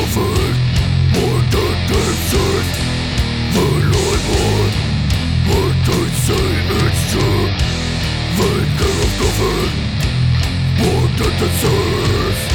prophet, more than dances. The Lord more, what they say it's true. They care of nothing, more than dances.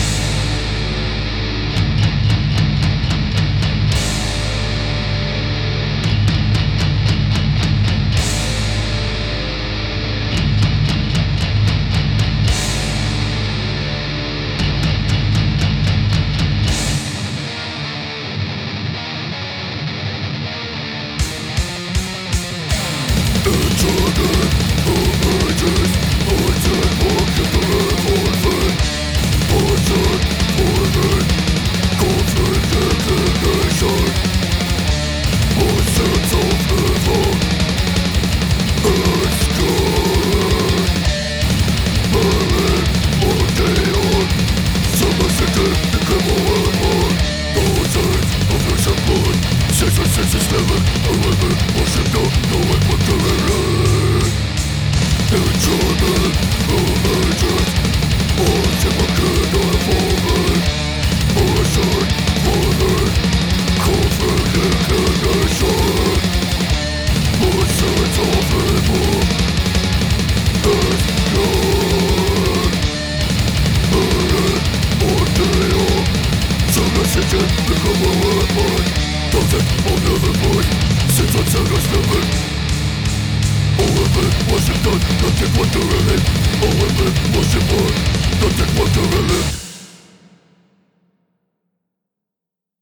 Senses never, however, worship don't know what to relate. Enjoyment, religion, worship a good or a forward. Worship, forward, comfort, inclination. More sense of evil, as God. Burden, ordeal, some messages become a weapon. I'll never void, since I'm sad as never. All of it wasn't done, nothing what to relive. All of it wasn't born, nothing what to relive.